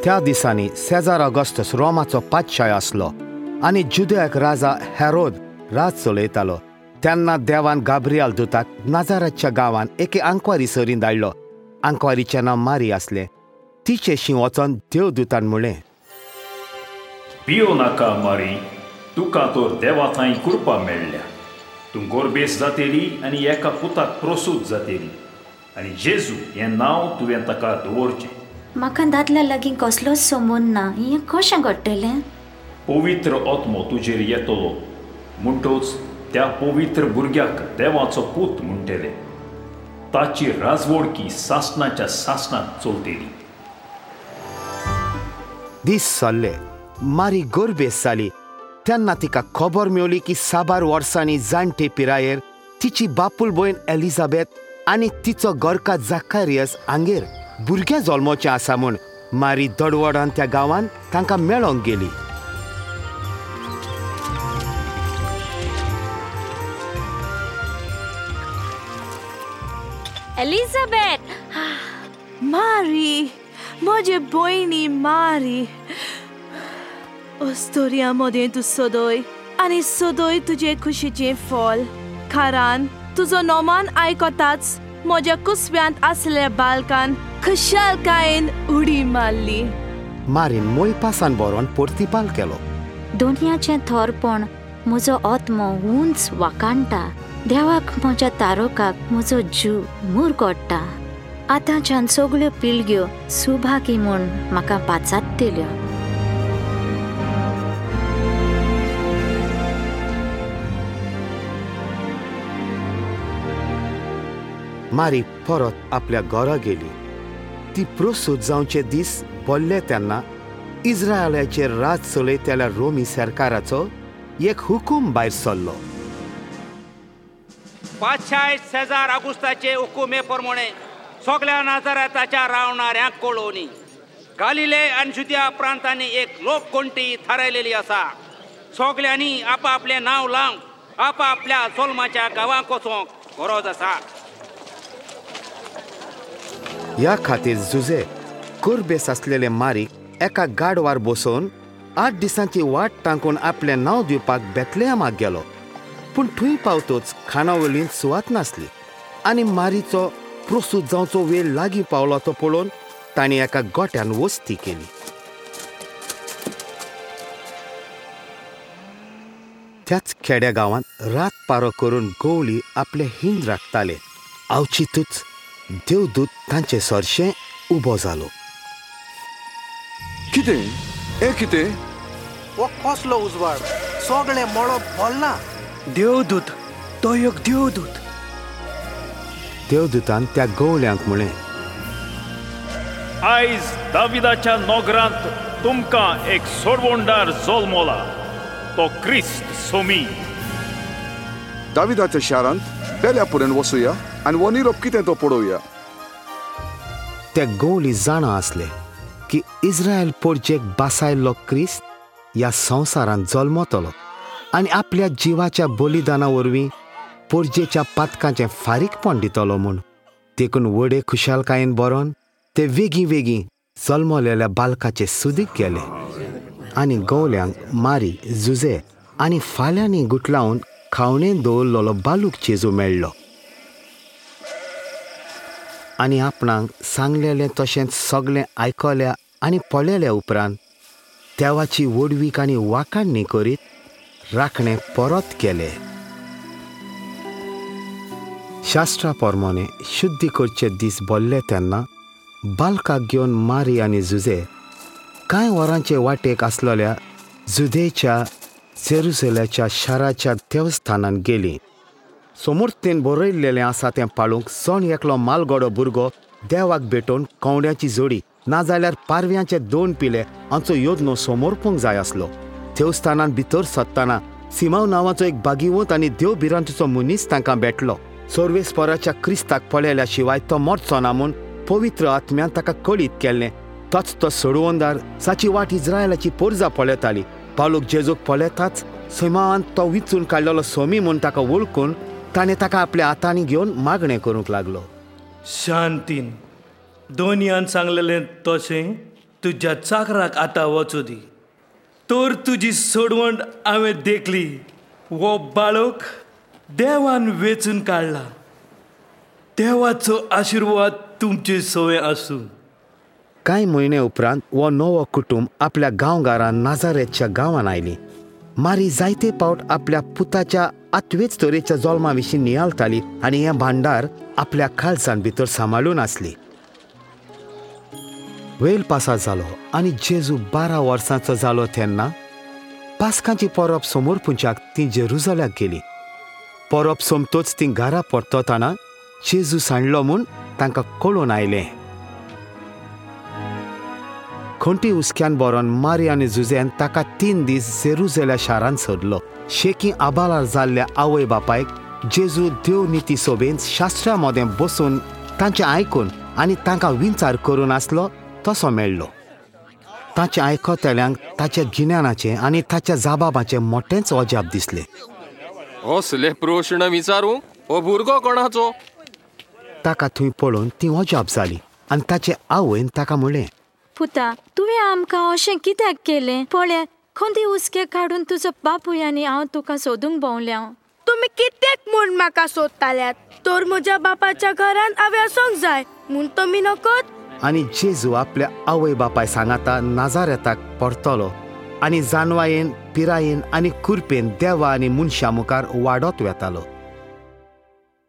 त्या दिसांनी सेजार ऑगस्टस रोमाचो पातशाय आसलो आनी जुदेयाक राजा हेरोद राज चलयतालो. तेन्ना देवान गाब्रियल दुताक नाजाराच्या गांवांत एके आंकवारी सरीन धाडलो. आंकवारीचें नांव मारी आसलें. तिचेशी वचोन देवदूतान म्हळें, भियो नाका मारी, तुका तर देवा थंय कृपा मेळ्ळ्या. तूं गोरबेस जातेली आनी एका पुताक प्रसूत जातेली, आनी जेजू हें नांव तुवें ताका दवरचें. म्हाका दादल्या लागीं कसलोच संबंद ना. हें कशें घडटलें? पवित्र आत्मो तुजेर येतलो, म्हणटच त्या पवित्र भुरग्याक देवाचो पूत म्हणटले. ताची राजवडकी सासणाच्या सासणात चलतली. दीस सरले. मारी गोरबेस जाली. तेन्ना तिका खबर मेवली की 6 वर्सांनी जाणटे पिरायेर तिची बापूल भयण एलिझाबेथ आनी तिचो गोरका जाकारियस हांगेर भुरगें जल्मोवचें आसा म्हूण. मारी दडवडान त्या गांवांत तांकां मेळोंक गेली. एलिझाबेथ, मारी, म्हजे भयणी मारी, अस्तोरियामध्ये तूं सोदोय आनी सोदोय तुजे खुशीचें फळ. खारान तुजो नोमान आयकोताच म्हज्या कुसव्यांत आसलेल्या बालकान खुशालकायेन उडी मारली. मारीन मोयपासान बरोवन परतीपाल केलो. दुनियाचें थोरपण म्हजो आत्मो उंच वाकाणटा. देवाक म्हज्या तारोकाक म्हजो जीव मुरगोडटा. आतांच्यान सगळ्यो पिळग्यो सुभागी म्हूण म्हाका पाचात्तेल्यो. मारी परत आपल्या घरा गेली. ती प्रसूत जावचे दीस बोल्ले तेन्ना इस्रायलाचेर राज चलयतल्या रोमी सरकाराचो एक हुकूम भायर सरलो. पातशाय सेजार ऑगस्टाचे हुकुमे प्रमाणे सगळ्या नाजारेताच्या रावणाऱ्यांक कळोवनी गालिले आनी जुदिया प्रांतांनी एक लोकगणती थारायलेली आसा. सगळ्यांनी आपापलें नांव लावंक आपापल्या जल्माच्या गांवांक वचोंक गरज आसा. ह्या खातीर जुजे गोरबेस आसलेले मारीक एका गाडवार बसोवन 8 दिसांची वाट टांकून आपलें नांव दिवपाक बेतलेहमाक गेलो. पूण थंय पावतच खाणावळीन सुवात नासली आनी मारीचो प्रसूत जावचो वेळ लागीं पावलो तो पळोवन तांणी एका गोट्यान वस्ती केली. त्याच खेड्या गांवांत रात पारो करून गवळी आपले हिंद राखताले. अवचितूच देवदूत तांचे सरशें उबो जालो. कितें वो कसलो उजवाड, सगळें मळब बोलना. देवदूत, तो एक देवदूत. देवदूतान त्या गवळ्यांक म्हळें, आयज दाविदाच्या नोगरांत तुमकां एक सोडवणदार जल्मला, तो क्रिस्त सोमी. दाविदाच्या शारांत बेल्या पर्यंत वचुया आनी वो निरोप कितें तो पळोवया. ते गवळी जाणा आसले की इस्रायल पोरचेक बासायल्लो क्रिस्त ह्या संवसारांत जल्मतलो आनी आपल्या जिवाच्या बलिदाना वरवीं पोरजेच्या पातकांचें फारीकपण दितलो म्हूण. देखून व्हडे खुशालकायेन बरोवन ते वेगीं जल्मलेल्या बालकाचे सुदीक गेले आनी गवल्यांक मारी, जुजे आनी फाल्यांनी गुटलावन खावणेन दवरलेलो बालूक चेजू मेळ्ळो. आनी आपणाक सांगलेलें तशेंच सगळें आयकल्या आनी पळयल्या उपरांत देवाची वडवीक आनी वाखाणणी करीत राखणें परत केलें. शास्त्रा प्रमाणे शुद्धी करचे दीस बोल्ले तेन्ना बालकाक घेवन मारी आनी जुजे कांय वरांचे वाटेक आसलेल्या जुदेच्या जेरुसलेच्या शाराच्या देवस्थानांत गेलीं. समोर्तेन बरयल्लेलें आसा तें पाळूंक सण एकलो मालगडो भुरगो देवाक भेटोवन कोंवड्याची जोडी नाजाल्यार पारव्यांचे 2 पिले हांचो योजनो समोरपूंक जाय आसलो. देवस्थानांत भितर सरतना सिमाव नांवाचो एक बागिवंत आनी देवभिरांतीचो मनीस तांकां भेटलो. सर्वेस्पराच्या क्रिस्ताक पळयल्या शिवाय तो मरचो ना म्हूण पवित्र आत्म्यान ताका कळीत केल्लें. तोच तो सोडवणदार जाची वाट इस्रायलाची पोरजां पळयताली. पालूक जेजूक पळयताच सिमावान तो विचून काडलेलो सोमी म्हूण ताका वळखून ताणें ताका आपल्या हातांनी घेवन मागणें करूंक लागलो. शांतीन दोनयान सांगलेलें तशें तुज्या चाकराक आतां वचूं दी. तर तुजी सोडवण हांवें देखली. वो बाळक देवान वेचून काडला. देवाचो आशिर्वाद तुमचे सवय आसूं. कांय म्हयने उपरांत वो नवो कुटुंब आपल्या गांवगारान नाजारेतच्या गांवांत आयली. मारी जायते पावट आपल्या पुताच्या आतवेच तरेच्या जल्मा विशीं नियाळटाली आनी हें भांडार आपल्या काळजान भितर सांबाळून आसली. वेळ पासार जालो आनी जेजू 12 वर्सांचो जालो तेन्ना पास्कांची परब समोर पुंचाक ती जेरुजल्याक गेली. परब सोमतोच ती घरा परततना जेजू सांडलो म्हूण तांकां कळून आयलें. खंटी हुस्क्यान बरोवन मारी आनी जुजेन ताका 3 दीस जेरुजल्या शारांत सोडलो. शेकी आबालार जाल्ल्या आवय बापायक जेजू देव निती सोबेन शास्त्रां मदें बसून तांचें आयकून आनी तांकां विचार करून आसलो तसो मेळ्ळो. ताचें आयकतल्यांक ताच्या गिन्यानाचें आनी ताच्या जाबाबाचें मोठेंच अजाप दिसलें. असले प्रश्न विचारूं हो भुरगो कोणाचो? ताका थंय पळोवन ती अजाप जाली आनी ताचे आवयन ताका म्हणलें, पुता, तुवें आमकां अशें कित्याक केलें? पळय, खंदी हुस्के काडून तुजो बापूय आनी हांव तुका सोदूंक भोंवल्या. तुम्ही कित्याक म्हूण म्हाका सोदताल्यात? तर म्हज्या बापाच्या घरान हांवें आसूंक जाय म्हूण तुमी नकत? आनी जेजू आपल्या आवय बापाय सांगाता नाजारेताक परतलो आनी जानवायेन पिरायेन आनी कुरपेन देवा आनी मनशां मुखार वाडत वेतालो.